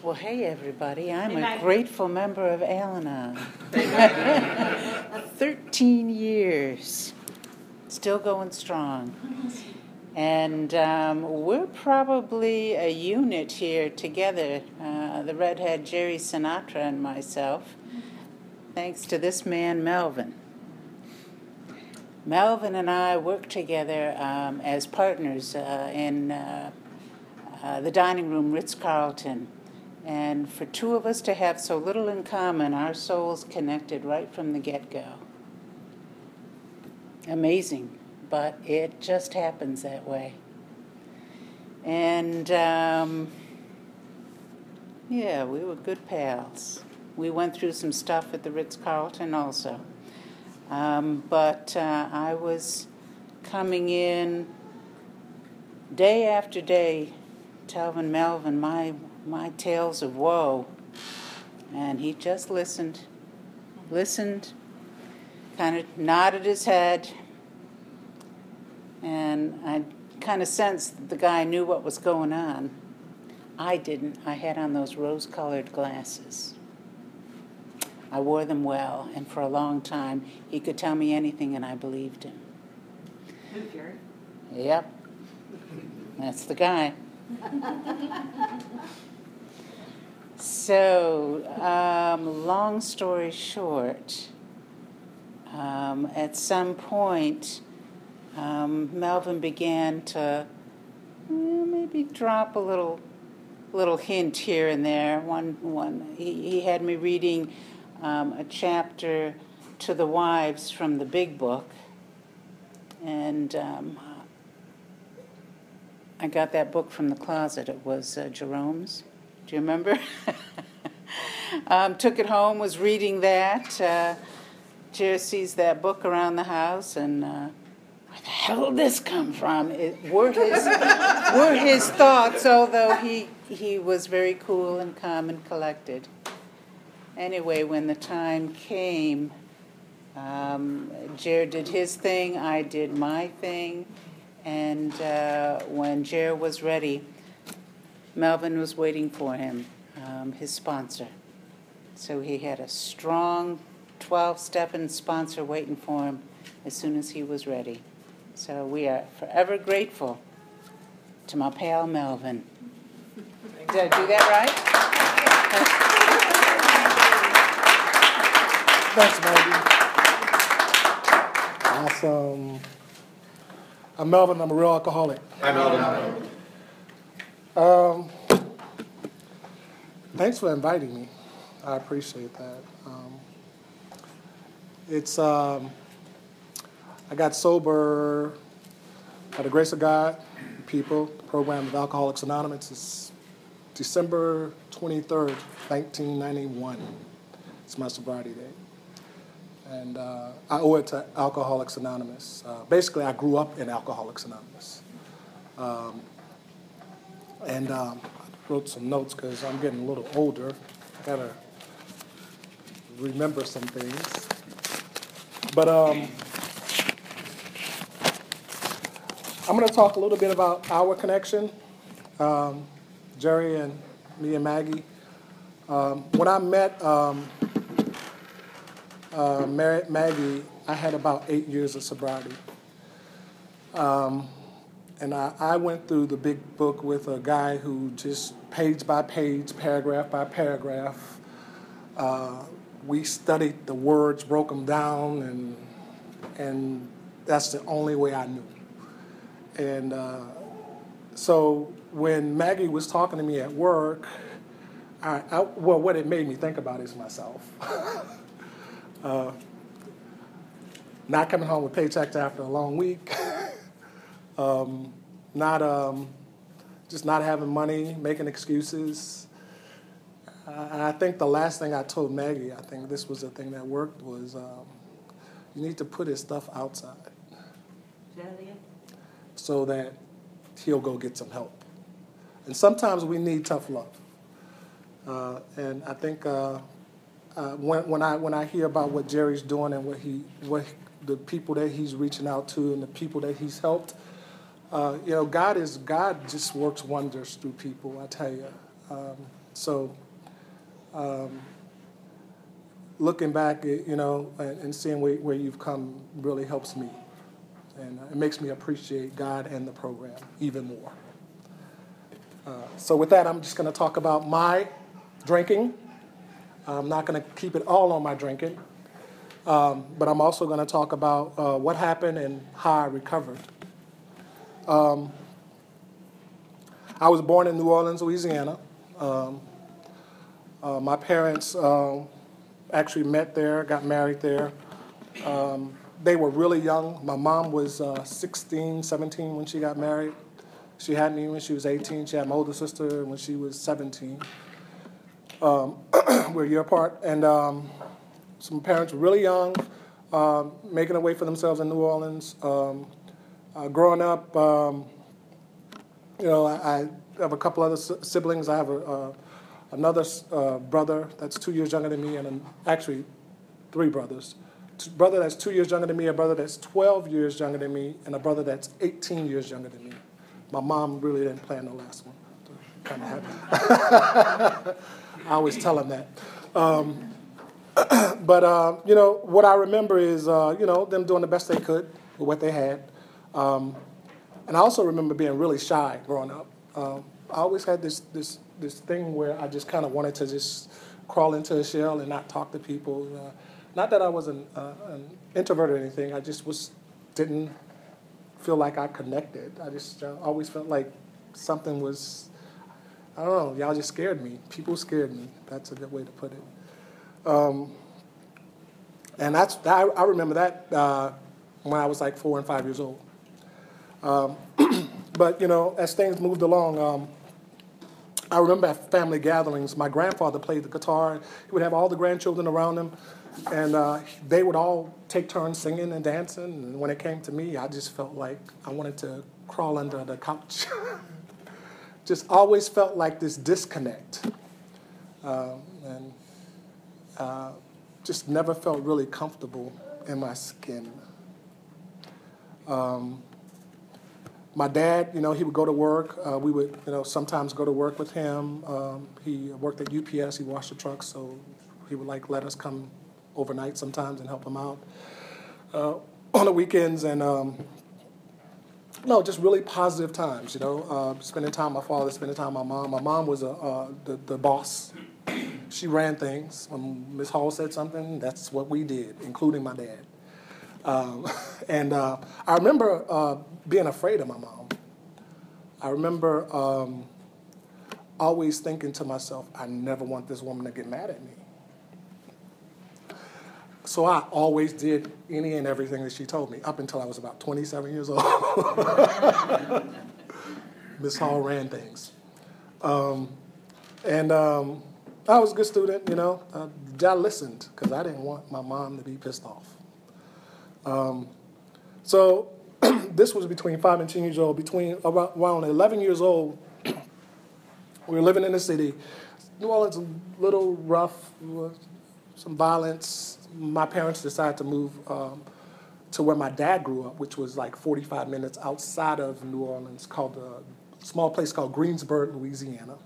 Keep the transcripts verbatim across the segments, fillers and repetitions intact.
Well, hey, everybody. I'm Hey, a Maggie. grateful member of Al-Anon. thirteen years. Still going strong. And um, we're probably a unit here together, uh, the redhead Jerry Sinatra and myself, thanks to this man, Melvin. Melvin and I work together um, as partners uh, in uh, uh, the dining room, Ritz-Carlton. And for two of us to have so little in common, our souls connected right from the get-go. Amazing, but it just happens that way. And, um, yeah, we were good pals. We went through some stuff at the Ritz-Carlton also. Um, but uh, I was coming in day after day, telling Melvin my my tales of woe, and he just listened, listened, kind of nodded his head, and I kind of sensed that the guy knew what was going on. I didn't. I had on those rose-colored glasses. I wore them well, and for a long time, he could tell me anything, and I believed him. Who, Jerry? Yep. That's the guy. So, um, long story short, um, at some point, um, Melvin began to well, maybe drop a little, little hint here and there. One, one. He, he had me reading um, a chapter to the wives from the Big Book, and um, I got that book from the closet. It was uh, Jerome's. Do you remember? um, took it home, was reading that. Uh, Jer sees that book around the house, and uh, where the hell did this come from? It, were his were his thoughts, although he he was very cool and calm and collected. Anyway, when the time came, um, Jer did his thing, I did my thing, and uh, when Jer was ready, Melvin was waiting for him, um, his sponsor. So he had a strong twelve-stepping sponsor waiting for him as soon as he was ready. So we are forever grateful to my pal Melvin. Did I do that right? Thanks, Maggie. Awesome. I'm Melvin. I'm a real alcoholic. Hi, Melvin. Um, thanks for inviting me. I appreciate that. Um, it's um, I got sober by the grace of God, people. The program of Alcoholics Anonymous is December twenty-third, nineteen ninety-one. It's my sobriety date. And uh, I owe it to Alcoholics Anonymous. Uh, basically, I grew up in Alcoholics Anonymous. Um, And um, I wrote some notes because I'm getting a little older. I gotta remember some things. But um, I'm gonna talk a little bit about our connection, um, Jerry and me and Maggie. Um, when I met um, uh, Mar- Maggie, I had about eight years of sobriety. Um, And I, I went through the Big Book with a guy who just page by page, paragraph by paragraph, uh, we studied the words, broke them down, and and that's the only way I knew. And uh, so when Maggie was talking to me at work, I, I, well, what it made me think about is myself. uh, not coming home with paychecks after a long week. Um, not um, just not having money, making excuses. Uh, and I think the last thing I told Maggie, I think this was the thing that worked, was um, you need to put his stuff outside so that he'll go get some help. And sometimes we need tough love. Uh, and I think uh, uh, when, when I when I hear about what Jerry's doing and what he what the people that he's reaching out to and the people that he's helped. Uh, you know, God is God just works wonders through people. I tell you, um, So um, looking back, you know, and, and seeing where, where you've come really helps me. And uh, it makes me appreciate God and the program even more. Uh, so with that, I'm just going to talk about my drinking. I'm not going to keep it all on my drinking, um, but I'm also going to talk about uh, what happened and how I recovered. Um, I was born in New Orleans, Louisiana. Um, uh, my parents uh, actually met there, got married there. Um, they were really young. My mom was uh, sixteen, seventeen when she got married. She had me when she was eighteen. She had my older sister when she was seventeen. Um, we're a year apart. And um, some parents were really young, uh, making a way for themselves in New Orleans. Um, uh, growing up, um, you know, I, I have a couple other siblings. I have a, uh, another uh, brother that's two years younger than me, and an, actually three brothers. A brother that's two years younger than me, a brother that's twelve years younger than me, and a brother that's eighteen years younger than me. My mom really didn't plan the last one. Kind of happy. I always tell him that. Um, but, uh, you know, what I remember is, uh, you know, them doing the best they could with what they had. Um, and I also remember being really shy growing up. Um, I always had this, this, this thing where I just kind of wanted to just crawl into a shell and not talk to people. Uh, not that I was an, uh, an introvert or anything. I just was didn't feel like I connected. I just uh, always felt like something was, I don't know, y'all just scared me. People scared me. That's a good way to put it. Um, and that's I, I remember that uh, when I was like four and five years old. Um, but, you know, as things moved along, um, I remember at family gatherings, my grandfather played the guitar. He would have all the grandchildren around him, and uh, they would all take turns singing and dancing. And when it came to me, I just felt like I wanted to crawl under the couch. Just always felt like this disconnect. Um, and uh, just never felt really comfortable in my skin. Um, my dad, you know, he would go to work. Uh, we would, you know, sometimes go to work with him. Um, he worked at U P S. He washed the trucks, so he would like let us come overnight sometimes and help him out uh, on the weekends. And um, no, just really positive times, you know, uh, spending time with my father, spending time with my mom. My mom was a, uh, the, the boss. She ran things. When Miz Hall said something, that's what we did, including my dad. Um, and uh, I remember uh, being afraid of my mom. I remember um, always thinking to myself, I never want this woman to get mad at me. So I always did any and everything that she told me, up until I was about twenty-seven years old. Miz Hall ran things. Um, and um, I was a good student, you know. Uh, I listened, because I didn't want my mom to be pissed off. Um, so this was between five and ten years old. Between about, around eleven years old, we were living in the city. New Orleans, a little rough, some violence. My parents decided to move um, to where my dad grew up, which was like forty-five minutes outside of New Orleans, called a small place called Greensburg, Louisiana.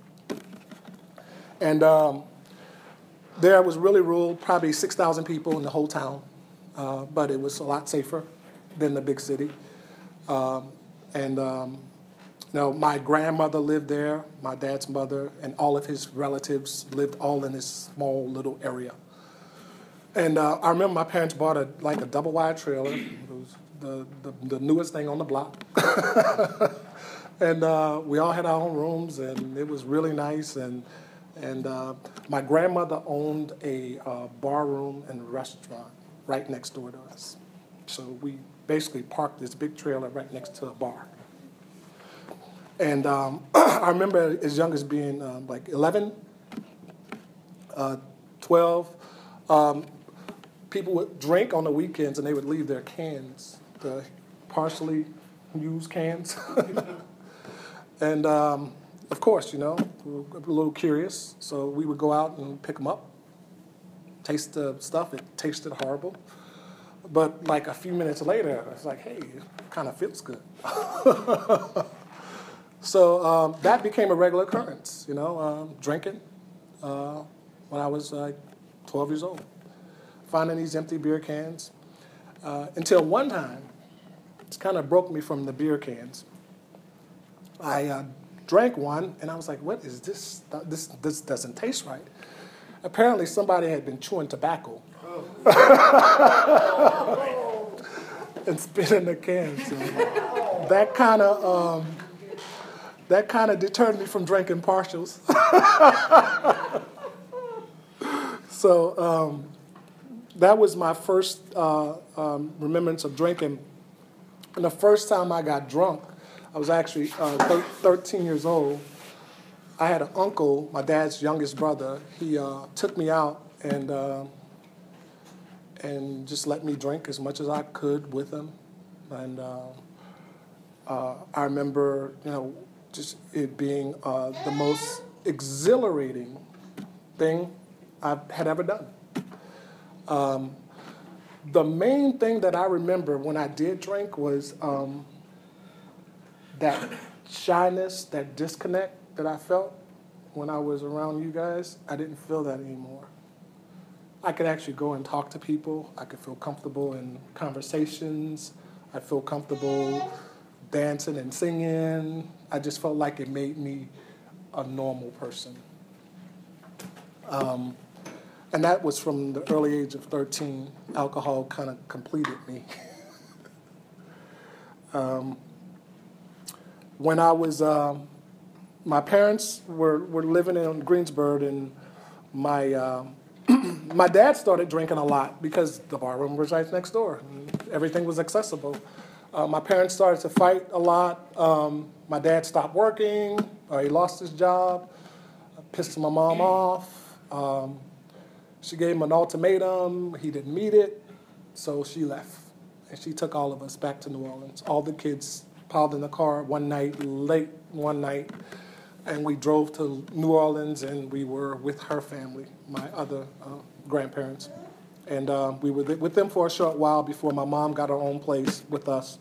And um, there was really rural, probably six thousand people in the whole town, uh, but it was a lot safer than the big city. Um, and um, you know, my grandmother lived there, my dad's mother, and all of his relatives lived all in this small little area. And uh, I remember my parents bought a like a double wide trailer. It was the, the, the newest thing on the block. And uh, we all had our own rooms, and it was really nice. And and uh, my grandmother owned a uh, bar room and restaurant right next door to us. So we basically parked this big trailer right next to a bar. And um, I remember as young as being um, like eleven, uh, twelve. Um, People would drink on the weekends, and they would leave their cans, the partially used cans. And, um, of course, you know, we were a little curious, so we would go out and pick them up, taste the stuff. It tasted horrible. But, like, a few minutes later, it's like, hey, it kind of feels good. So um, that became a regular occurrence, you know, um, drinking uh, when I was like twelve years old, finding these empty beer cans. Uh, until one time, it kind of broke me from the beer cans. I uh, drank one, and I was like, what is this? This, this doesn't taste right. Apparently, somebody had been chewing tobacco and spit in the can. So that kind of um, that kind of deterred me from drinking partials. So um, that was my first uh, um, remembrance of drinking. And the first time I got drunk, I was actually uh, thir- thirteen years old. I had an uncle, my dad's youngest brother. He uh, took me out and uh, and just let me drink as much as I could with him. And uh, uh, I remember, you know, just it being uh, the most exhilarating thing I had ever done. Um, the main thing that I remember when I did drink was um, that shyness, that disconnect that I felt when I was around you guys. I didn't feel that anymore. I could actually go and talk to people. I could feel comfortable in conversations. I feel comfortable dancing and singing. I just felt like it made me a normal person. Um, and that was from the early age of thirteen. Alcohol kind of completed me. um, when I was, um, my parents were, were living in Greensboro, and my uh, my dad started drinking a lot because the bar room was right next door. And everything was accessible. Uh, my parents started to fight a lot. Um, my dad stopped working. Uh, he lost his job. I pissed my mom off. Um, she gave him an ultimatum. He didn't meet it, so she left. And she took all of us back to New Orleans. All the kids piled in the car one night, late one night, and we drove to New Orleans, and we were with her family, my other uh, grandparents. And uh, we were with them for a short while before my mom got her own place with us.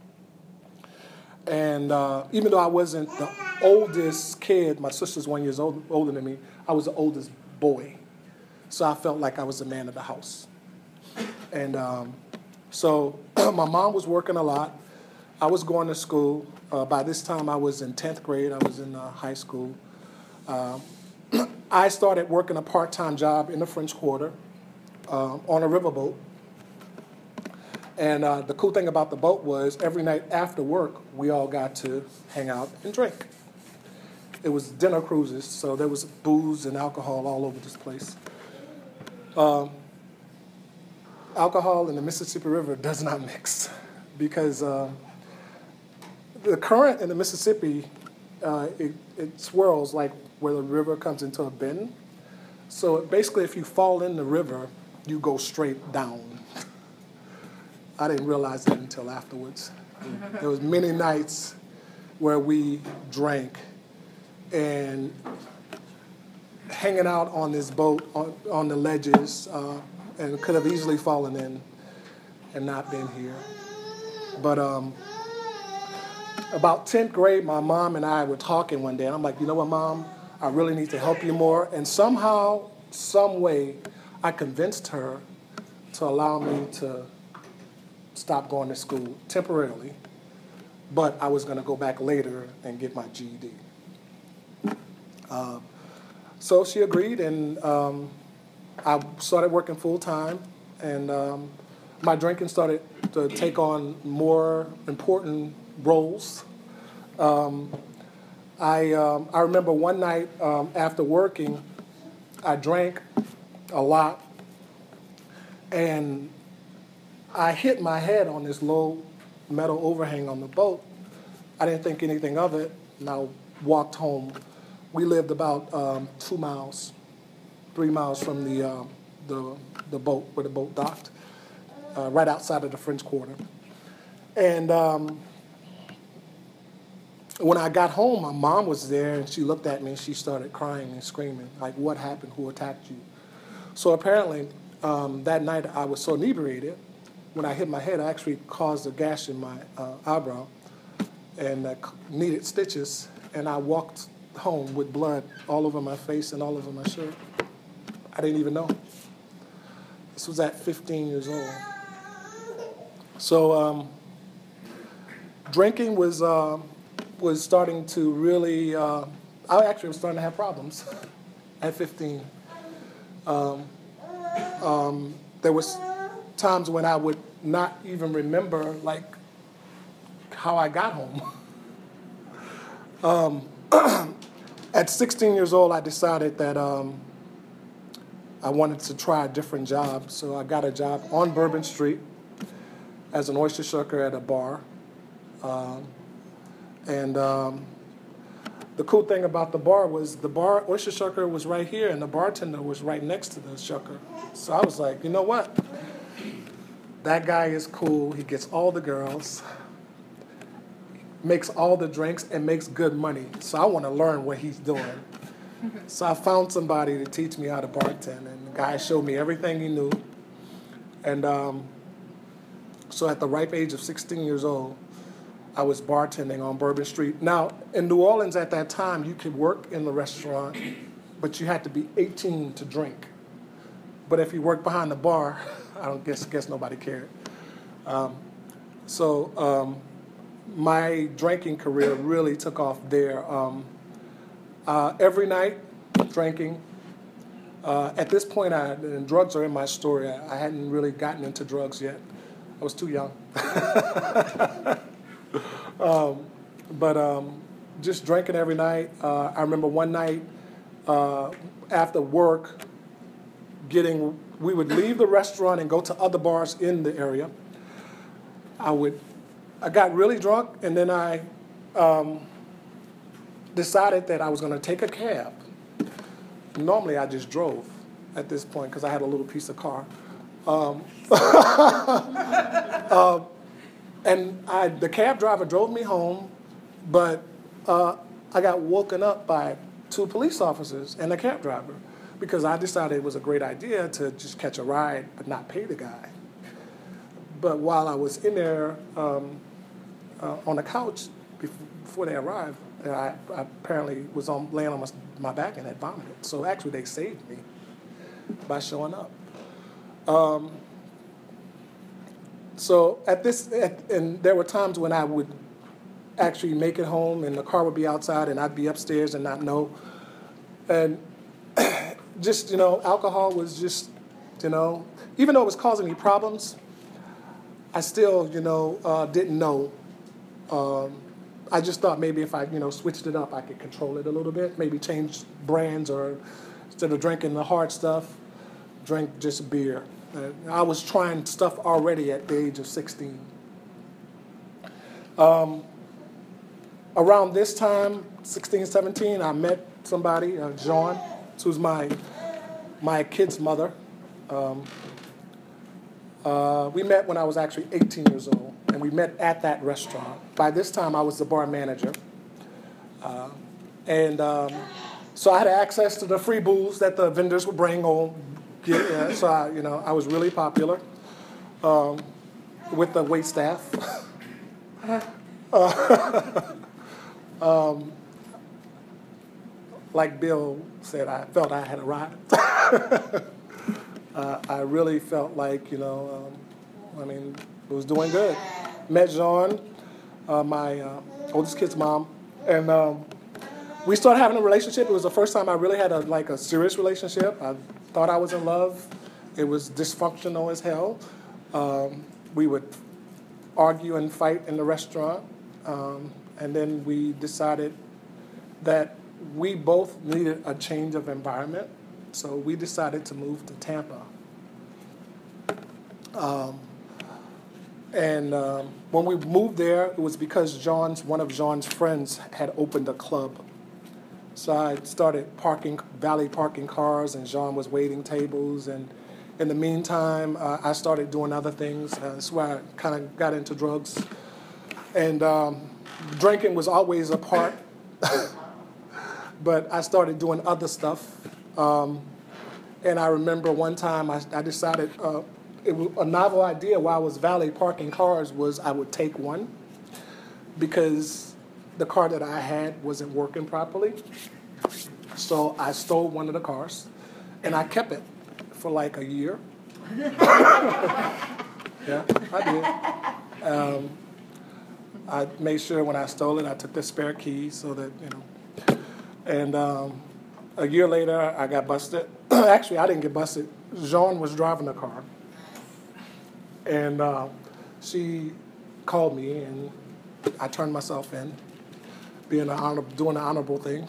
And uh, even though I wasn't the oldest kid, my sister's one year old, older than me, I was the oldest boy. So I felt like I was the man of the house. And um, so my mom was working a lot. I was going to school. Uh, by this time, I was in tenth grade. I was in uh, high school. Uh, I started working a part-time job in the French Quarter uh, on a riverboat. And uh, the cool thing about the boat was every night after work, we all got to hang out and drink. It was dinner cruises, so there was booze and alcohol all over this place. Um, alcohol in the Mississippi River does not mix because uh, the current in the Mississippi, uh, it, it swirls like where the river comes into a bend. So basically, if you fall in the river, you go straight down. I didn't realize that until afterwards. There was many nights where we drank and hanging out on this boat on, on the ledges uh, and could have easily fallen in and not been here. But um, about tenth grade, my mom and I were talking one day, and I'm like, you know what, Mom? I really need to help you more. And somehow, some way, I convinced her to allow me to stop going to school temporarily, but I was going to go back later and get my G E D. Uh, so she agreed, and um, I started working full-time, and um, my drinking started to take on more important roles. Um, I, um, I remember one night um, after working, I drank a lot, and I hit my head on this low metal overhang on the boat. I didn't think anything of it, and I walked home. We lived about um, two miles, three miles from the, uh, the, the boat, where the boat docked, uh, right outside of the French Quarter. And um, when I got home, my mom was there, and she looked at me, and she started crying and screaming, like, what happened? Who attacked you? So apparently, um, that night I was so inebriated, when I hit my head, I actually caused a gash in my uh, eyebrow and uh, needed stitches. and I walked home with blood all over my face and all over my shirt. I didn't even know. This was at fifteen years old. So um, drinking was uh, was starting to really. Uh, I actually was starting to have problems at fifteen. Um, um, there was times when I would not even remember like how I got home. um, at sixteen years old, I decided that um, I wanted to try a different job. So I got a job on Bourbon Street as an oyster shucker at a bar. Um, and um, the cool thing about the bar was the bar oyster shucker was right here and the bartender was right next to the shucker. So I was like, you know what? That guy is cool. He gets all the girls, makes all the drinks, and makes good money. So I want to learn what he's doing. So I found somebody to teach me how to bartend, and the guy showed me everything he knew. And um, so at the ripe age of sixteen years old, I was bartending on Bourbon Street. Now, in New Orleans at that time, you could work in the restaurant, but you had to be eighteen to drink. But if you worked behind the bar, I don't guess guess nobody cared. Um, so um, my drinking career really took off there. Um, uh, every night, drinking. Uh, at this point, I, and drugs are in my story. I, I hadn't really gotten into drugs yet. I was too young. um, but um, just drinking every night. Uh, I remember one night uh, after work, getting we would leave the restaurant and go to other bars in the area. I would, I got really drunk, and then I um, decided that I was going to take a cab. Normally, I just drove at this point because I had a little piece of car. Um, uh, and I, the cab driver drove me home, but uh, I got woken up by two police officers and a cab driver because I decided it was a great idea to just catch a ride but not pay the guy. But while I was in there um, uh, on the couch before they arrived, I, I apparently was on laying on my, my back and had vomited. So actually they saved me by showing up. Um, so at this, at, and there were times when I would actually make it home and the car would be outside and I'd be upstairs and not know. And just, you know, alcohol was just, you know, even though it was causing me problems, I still, you know, uh, didn't know. Um, I just thought maybe if I, you know, switched it up, I could control it a little bit, maybe change brands or instead of drinking the hard stuff, drink just beer. Uh, I was trying stuff already at the age of sixteen. Um, around this time, sixteen, seventeen, I met somebody, uh, Jean, who's my my kid's mother. Um, uh, we met when I was actually eighteen years old, and we met at that restaurant. By this time, I was the bar manager. Uh, and um, so I had access to the free booze that the vendors would bring home. Get, yeah, so I, you know, I was really popular um, with the wait staff. uh, um, like Bill said, I felt I had arrived. uh, I really felt like, you know, um, I mean, it was doing good. Met Jean, uh, my uh, oldest kid's mom, and um, we started having a relationship. It was the first time I really had a like a serious relationship. I thought I was in love. It was dysfunctional as hell. Um, we would argue and fight in the restaurant, um, and then we decided that we both needed a change of environment, so we decided to move to Tampa. Um, and um, when we moved there, it was because John's one of John's friends had opened a club. So I started parking, valet parking cars, and Jean was waiting tables. And in the meantime, uh, I started doing other things. Uh, that's where I kind of got into drugs. And um, drinking was always a part. But I started doing other stuff. Um, and I remember one time I, I decided uh, it was a novel idea while I was valet parking cars was I would take one because the car that I had wasn't working properly. So I stole one of the cars, and I kept it for like a year. Yeah, I did. Um, I made sure when I stole it, I took the spare keys so that, you know. And um, a year later, I got busted. Actually, I didn't get busted. Jean was driving the car. And uh, she called me, and I turned myself in, being an honor, doing the honorable thing.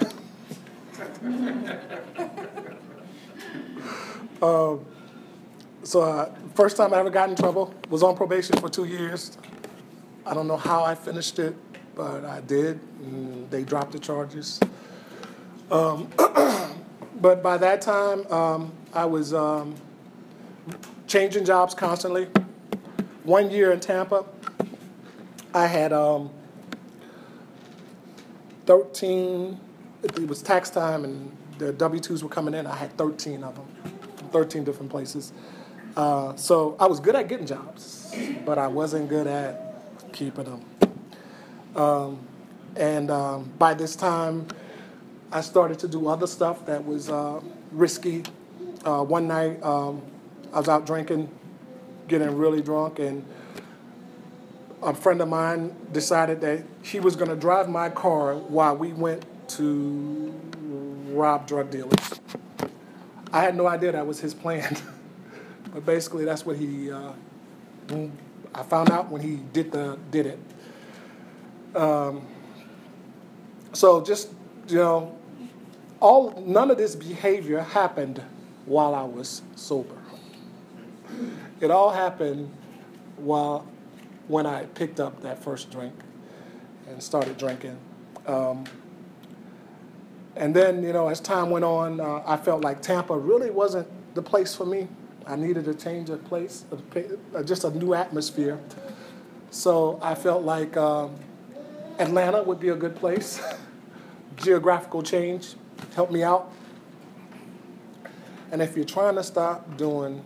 um, so uh, first time I ever got in trouble, was on probation for two years. I don't know how I finished it, but I did, and they dropped the charges. Um, but by that time, um, I was um, changing jobs constantly. One year in Tampa, I had um, thirteen, it was tax time and the W two's were coming in. I had thirteen of them from thirteen different places. Uh, so I was good at getting jobs, but I wasn't good at keeping them. Um, and um, by this time, I started to do other stuff that was uh, risky. Uh, one night, um, I was out drinking, getting really drunk, and a friend of mine decided that he was going to drive my car while we went to rob drug dealers. I had no idea that was his plan, but basically that's what he. Uh, I found out when he did the did it. Um, so just you know, all none of this behavior happened while I was sober. It all happened while when I picked up that first drink and started drinking. Um, and then, you know, as time went on, uh, I felt like Tampa really wasn't the place for me. I needed a change of place, a, just a new atmosphere. So I felt like um, Atlanta would be a good place. Geographical change helped me out. And if you're trying to stop doing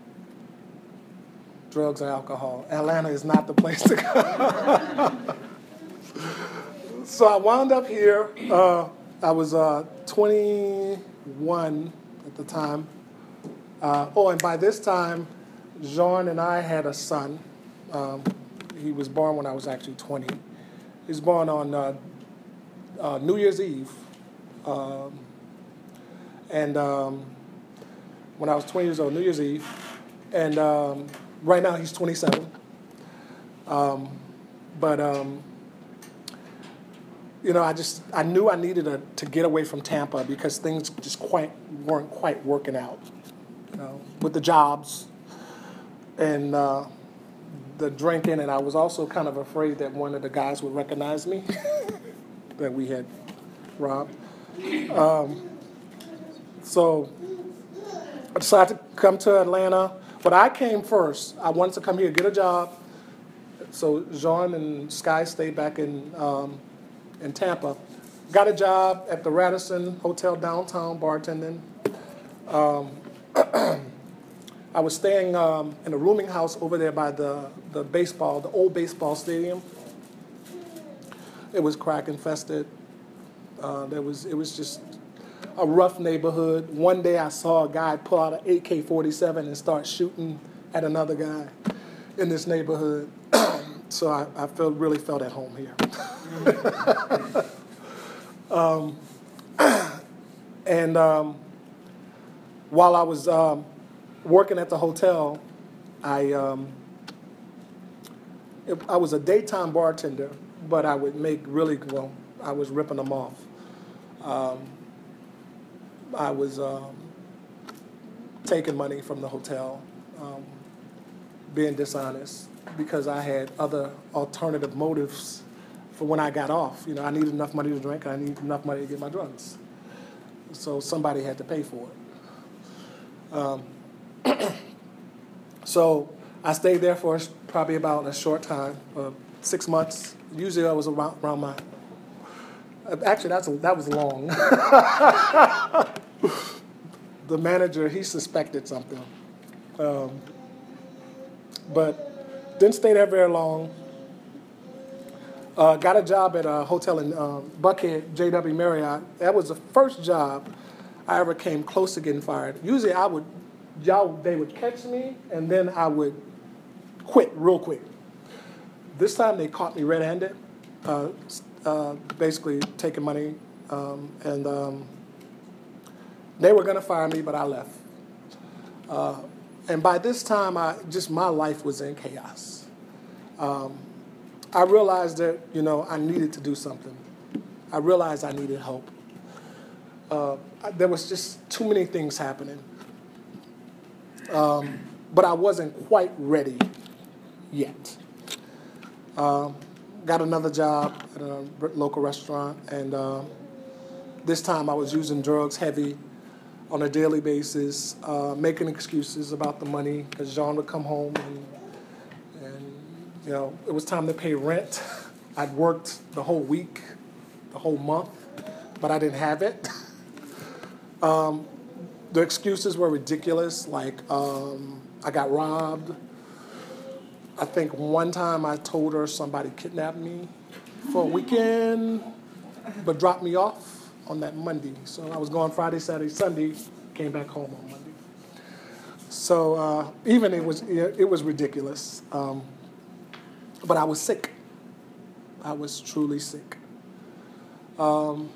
drugs or alcohol, Atlanta is not the place to go. So I wound up here. Uh, I was uh, twenty-one at the time. Uh, oh, and by this time, Jean and I had a son. Um, he was born when I was actually twenty. He was born on uh, uh, New Year's Eve. Um, and um, when I was twenty years old, New Year's Eve. And um, right now he's twenty-seven. Um, but, um, you know, I just, I knew I needed a, to get away from Tampa because things just quite weren't quite working out, you know, with the jobs and uh, the drinking. And I was also kind of afraid that one of the guys would recognize me, that we had robbed. Um, so I decided to come to Atlanta. But I came first. I wanted to come here, get a job. So Jean and Sky stayed back in um, in Tampa. Got a job at the Radisson Hotel downtown bartending. Um, I was staying um, in a rooming house over there by the, the baseball, the old baseball stadium. It was crack infested. Uh, there was it was just a rough neighborhood. One day I saw a guy pull out an A K forty-seven and start shooting at another guy in this neighborhood. So I, I felt really felt at home here. um, and um, while I was um, working at the hotel, I um, it, I was a daytime bartender, but I would make really well. I was ripping them off. Um, I was um, taking money from the hotel, um, being dishonest, because I had other alternative motives for when I got off. You know, I needed enough money to drink, and I needed enough money to get my drugs. So somebody had to pay for it. Um, so I stayed there for probably about a short time, uh, six months. Usually I was around, around my... Actually, that's a, that was long. The manager, he suspected something. Um, but didn't stay there very long. Uh, got a job at a hotel in um, Buckhead, J W Marriott. That was the first job I ever came close to getting fired. Usually I would, y'all, they would catch me, and then I would quit real quick. This time they caught me red-handed, uh, uh, basically taking money, um, and um, they were going to fire me, but I left. Uh, and by this time, I just my life was in chaos. Um, I realized that, you know, I needed to do something. I realized I needed help. Uh, there was just too many things happening. Um, but I wasn't quite ready yet. Um, got another job at a local restaurant, and uh, this time I was using drugs heavy on a daily basis, uh, making excuses about the money, because Jean would come home and, and, you know, it was time to pay rent. I'd worked the whole week, the whole month, but I didn't have it. um, the excuses were ridiculous, like um, I got robbed. I think one time I told her somebody kidnapped me for a weekend, but dropped me off on that Monday. So I was gone Friday, Saturday, Sunday, came back home on Monday. So uh, even it was it was ridiculous. Um, but I was sick. I was truly sick. Um,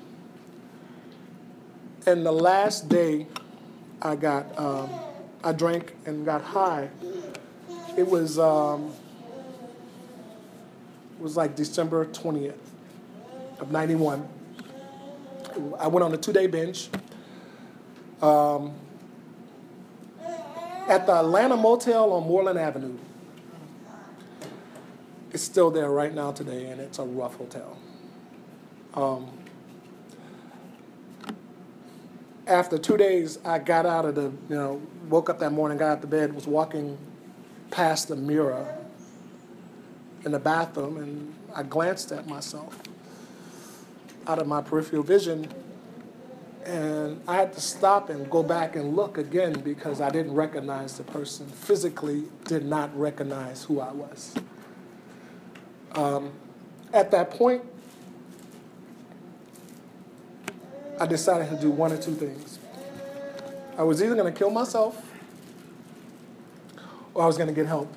and the last day I got, um, I drank and got high. It was um, it was like December twentieth of ninety-one. I went on a two-day binge um, at the Atlanta Motel on Moreland Avenue. It's still there right now today, and it's a rough hotel. Um, after two days, I got out of the, you know, woke up that morning, got out of bed, was walking past the mirror in the bathroom, and I glanced at myself out of my peripheral vision, and I had to stop and go back and look again because I didn't recognize the person, physically did not recognize who I was. Um, at that point, I decided to do one or two things. I was either going to kill myself or I was going to get help.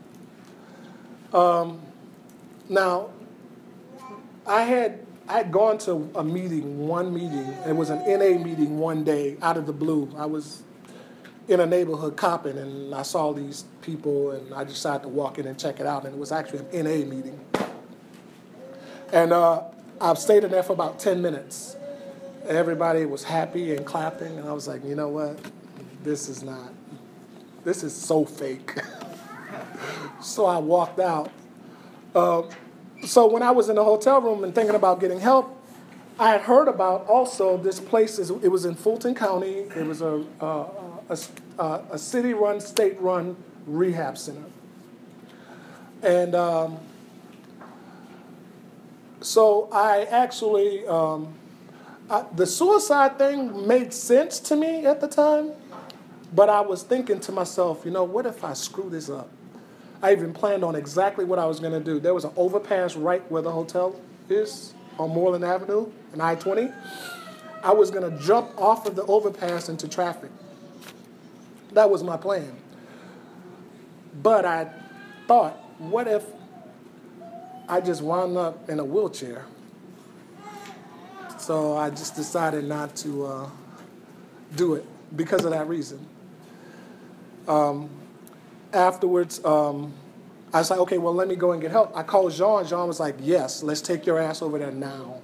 Um, now, I had I had gone to a meeting, one meeting. It was an N A meeting one day, out of the blue. I was in a neighborhood copping, and I saw these people, and I decided to walk in and check it out, and it was actually an N A meeting. And uh, I stayed in there for about ten minutes. Everybody was happy and clapping, and I was like, you know what? This is not, this is so fake. So I walked out. Uh, so when I was in the hotel room and thinking about getting help, I had heard about also this place. Is It was in Fulton County. It was a, a, a, a city-run, state-run rehab center. And um, so I actually, um, I, the suicide thing made sense to me at the time, but I was thinking to myself, you know, what if I screw this up? I even planned on exactly what I was going to do. There was an overpass right where the hotel is on Moreland Avenue and I twenty. I was going to jump off of the overpass into traffic. That was my plan. But I thought, what if I just wound up in a wheelchair? So I just decided not to uh, do it because of that reason. Um, afterwards, um, I was like, okay, well, let me go and get help. I called Jean. Jean was like, yes, let's take your ass over there now.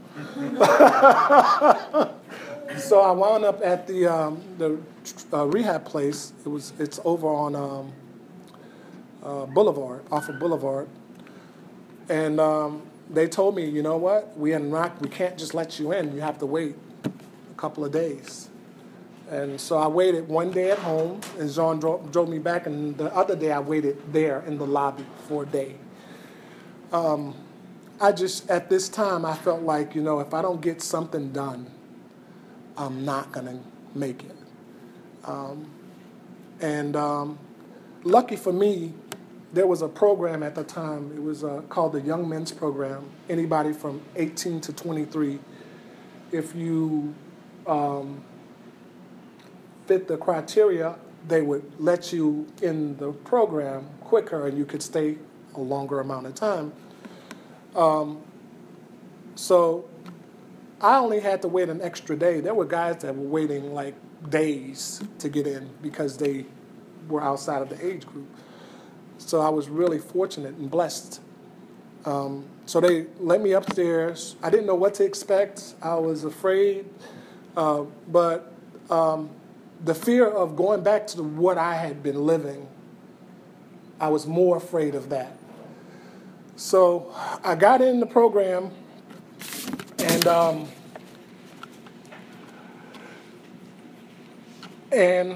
So I wound up at the um, the uh, rehab place. It was it's over on um, uh, Boulevard, off of Boulevard, and um, they told me, you know what, we are not, we can't just let you in. You have to wait a couple of days. And so I waited one day at home, and Jean drove, drove me back, and the other day I waited there in the lobby for a day. Um, I just, at this time, I felt like, you know, if I don't get something done, I'm not going to make it. Um, and um, lucky for me, there was a program at the time. It was uh, called the Young Men's Program. Anybody from eighteen to twenty-three, if you um, fit the criteria, they would let you in the program quicker and you could stay a longer amount of time. Um, so I only had to wait an extra day. There were guys that were waiting like days to get in because they were outside of the age group. So I was really fortunate and blessed. Um, so they let me upstairs. I didn't know what to expect. I was afraid. Uh, but um, the fear of going back to what I had been living, I was more afraid of that. So I got in the program, and um, and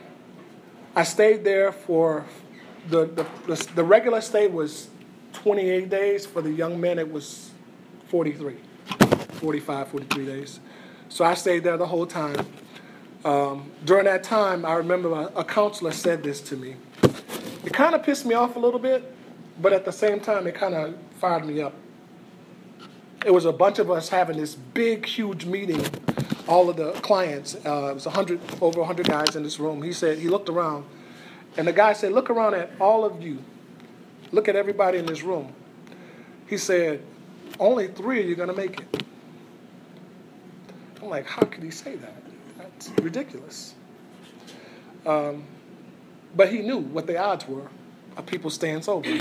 I stayed there for the, the the the regular stay was twenty-eight days. For the young men, it was forty-three, forty-five, forty-three days. So I stayed there the whole time. Um, during that time, I remember a, a counselor said this to me. It kind of pissed me off a little bit, but at the same time, it kind of fired me up. It was a bunch of us having this big, huge meeting, all of the clients. Uh, it was one hundred, over one hundred guys in this room. He said, he looked around, and the guy said, look around at all of you. Look at everybody in this room. He said, only three of you are going to make it. I'm like, how could he say that? That's ridiculous. Um, but he knew what the odds were of people staying sober.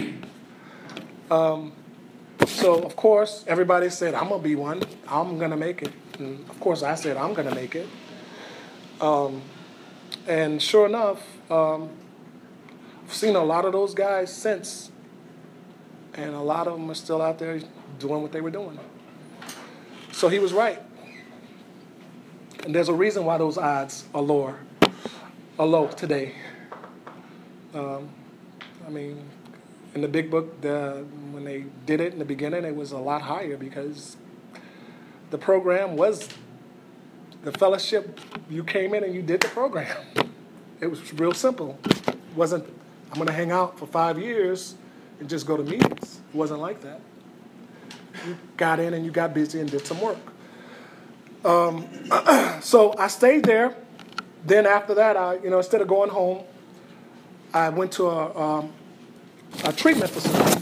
Um, so, of course, everybody said, I'm going to be one. I'm going to make it. And, of course, I said, I'm going to make it. Um, and sure enough, um, I've seen a lot of those guys since. And a lot of them are still out there doing what they were doing. So he was right. And there's a reason why those odds are lower, are low today. Um, I mean, in the big book, the, when they did it in the beginning, it was a lot higher because the program was the fellowship. You came in and you did the program. It was real simple. It wasn't, I'm going to hang out for five years and just go to meetings. It wasn't like that. You got in and you got busy and did some work. Um, so I stayed there. Then after that, I, you know, instead of going home, I went to a, um, a treatment facility.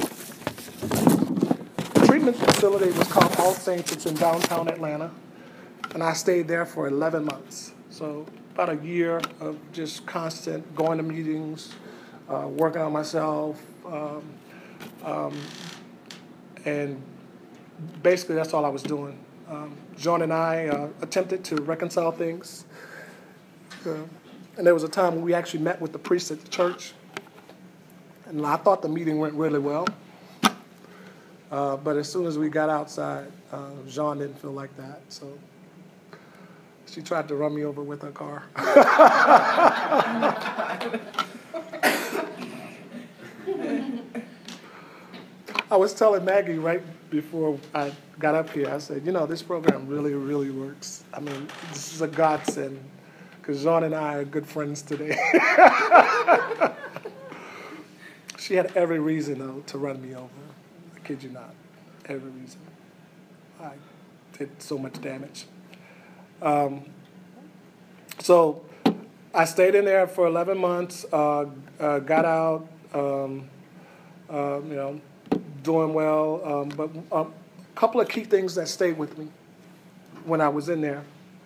The treatment facility was called All Saints. It's in downtown Atlanta. And I stayed there for eleven months. So about a year of just constant going to meetings, uh, working on myself. Um, um, and basically that's all I was doing. Um, John and I uh, attempted to reconcile things. Uh, and there was a time when we actually met with the priest at the church. And I thought the meeting went really well. Uh, but as soon as we got outside, uh, Jean didn't feel like that. So she tried to run me over with her car. I was telling Maggie right before I got up here, I said, you know, this program really, really works. I mean, this is a godsend because Jean and I are good friends today. She had every reason, though, to run me over. I kid you not. Every reason. I did so much damage. Um, so I stayed in there for eleven months, uh, uh, got out, um, uh, you know, doing well. Um, but a couple of key things that stayed with me when I was in there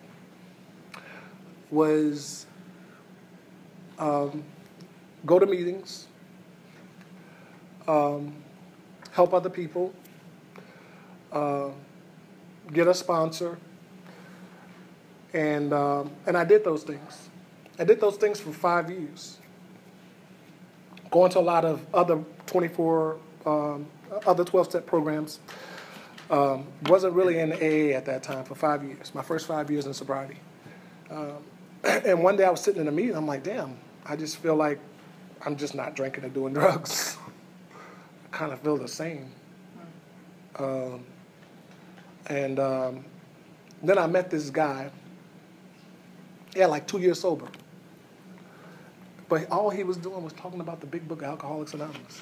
was um, go to meetings, um, help other people, uh, get a sponsor, and um, and I did those things. I did those things for five years. Going to a lot of other twenty-four, um, other twelve-step programs. Um, wasn't really in A A at that time for five years. My first five years in sobriety. Um, and one day I was sitting in a meeting. I'm like, damn, I just feel like I'm just not drinking and doing drugs. I kind of feel the same. Um, and um, then I met this guy. Yeah, like two years sober. But all he was doing was talking about the big book, Alcoholics Anonymous.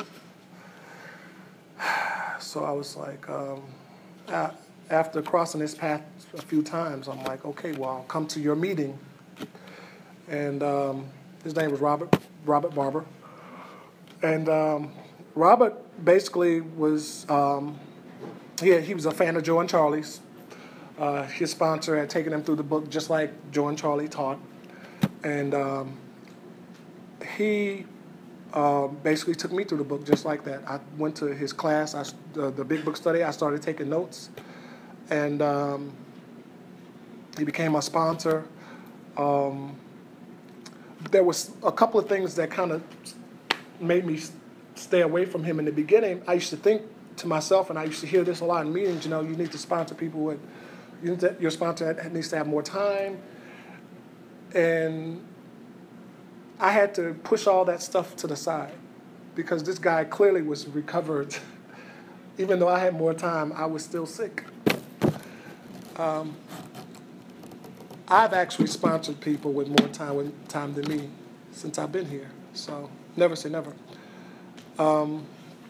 So I was like, um, a- after crossing his path a few times, I'm like, okay, well, I'll come to your meeting. And um, his name was Robert Robert Barber. And um, Robert basically was, um, he, he was a fan of Joe and Charlie's. Uh, his sponsor had taken him through the book just like Joe and Charlie taught. And um, he uh, basically took me through the book just like that. I went to his class, I, the, the big book study. I started taking notes. And um, he became my sponsor. Um, there was a couple of things that kind of made me stay away from him in the beginning. I used to think to myself, and I used to hear this a lot in meetings, you know, you need to sponsor people with, you need to, your sponsor needs to have more time. And I had to push all that stuff to the side because this guy clearly was recovered. Even though I had more time, I was still sick. Um, I've actually sponsored people with more time, with time than me since I've been here. So never say never. Um,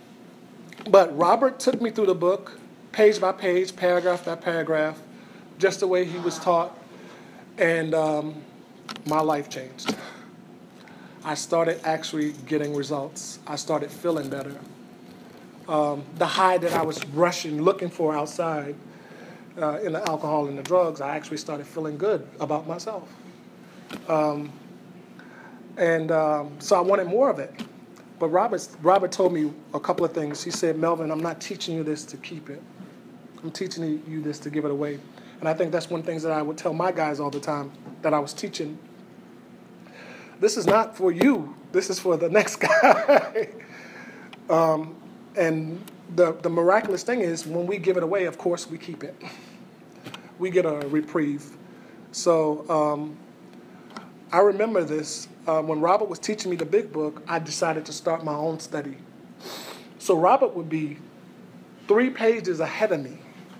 but Robert took me through the book, page by page, paragraph by paragraph, just the way he was taught. And um, my life changed. I started actually getting results. I started feeling better. Um, the high that I was rushing, looking for outside uh, in the alcohol and the drugs, I actually started feeling good about myself. Um, and um, so I wanted more of it. But Robert, Robert told me a couple of things. He said, Melvin, I'm not teaching you this to keep it. I'm teaching you this to give it away. And I think that's one of the things that I would tell my guys all the time that I was teaching. This is not for you. This is for the next guy. um, and the, the miraculous thing is when we give it away, of course, we keep it. We get a reprieve. So um, I remember this. Uh, when Robert was teaching me the big book, I decided to start my own study. So Robert would be three pages ahead of me.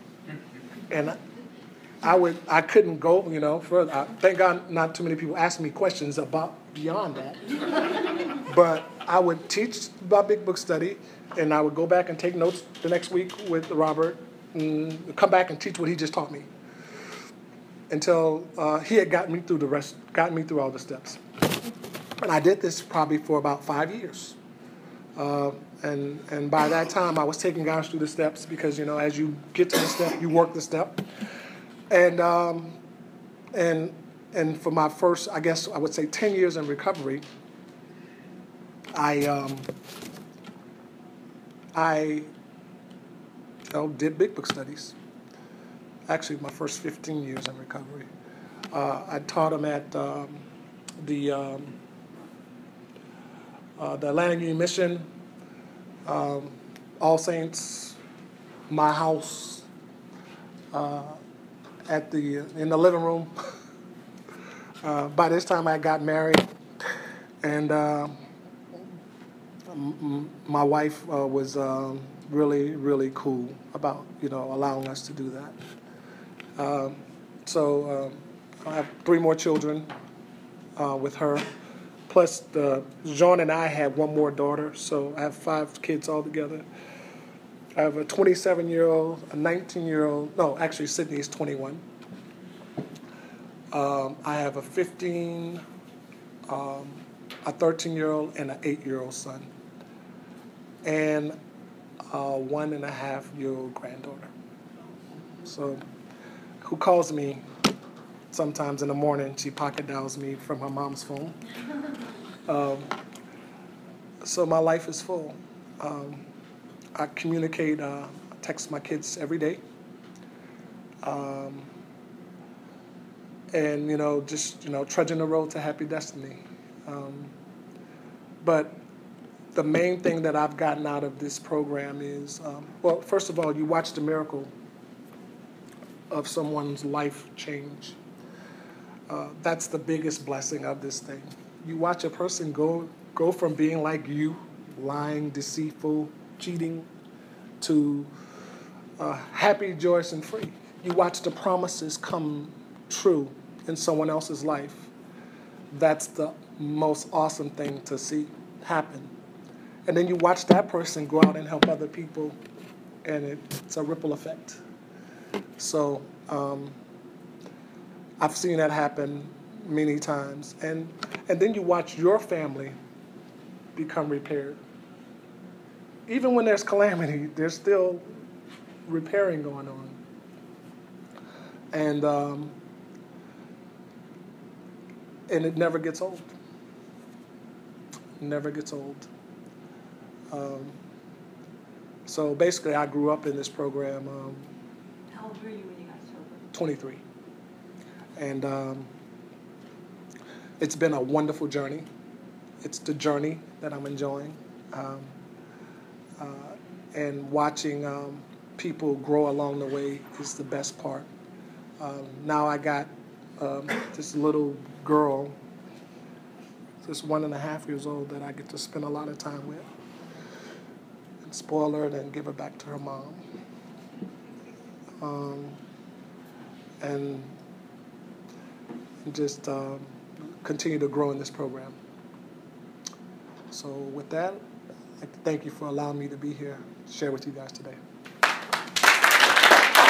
And I would, I couldn't go, you know, further. I, thank God not too many people ask me questions about beyond that. But I would teach about big book study, and I would go back and take notes the next week with Robert, and come back and teach what he just taught me. Until uh, he had gotten me through the rest, gotten me through all the steps. And I did this probably for about five years. Uh, and and by that time, I was taking guys through the steps because, you know, as you get to the step, you work the step. And um, and and for my first, I guess I would say ten years in recovery, I um, I you know, did big book studies. Actually, my first fifteen years in recovery, uh, I taught them at um, the um, uh, the Atlantic Union Mission, um, All Saints, my house. Uh, at the in the living room. Uh, by this time, I got married, and uh, m- my wife uh, was um, really, really cool about you know allowing us to do that. Um, so um, I have three more children uh, with her, plus the Jean and I had one more daughter, so I have five kids altogether. I have a twenty-seven-year-old, a nineteen-year-old. No, actually, Sydney is twenty-one. Um, I have a fifteen, um, a thirteen-year-old, and an eight-year-old son, and a one and a half-year-old granddaughter. So, who calls me sometimes in the morning? She pocket dials me from her mom's phone. Um, so my life is full. Um, I communicate, uh, I text my kids every day. Um, and, you know, just, you know, trudging the road to happy destiny. Um, but the main thing that I've gotten out of this program is, um, well, first of all, you watch the miracle of someone's life change. Uh, that's the biggest blessing of this thing. You watch a person go go from being like you, lying, deceitful, cheating, to uh, happy, joyous, and free. You watch the promises come true in someone else's life. That's the most awesome thing to see happen. And then you watch that person go out and help other people, and it, it's a ripple effect. So um, I've seen that happen many times. And, and then you watch your family become repaired. Even when there's calamity, there's still repairing going on. And, um, and it never gets old. Never gets old. Um, so basically, I grew up in this program. Um, How old were you when you got sober? twenty-three. And um, it's been a wonderful journey. It's the journey that I'm enjoying. Um, uh, and watching um, people grow along the way is the best part. Um, now I got um, this little girl, this one and a half years old, that I get to spend a lot of time with. And spoil her, then give her back to her mom. Um, and just um, continue to grow in this program. So with that, I'd like to thank you for allowing me to be here, to share with you guys today.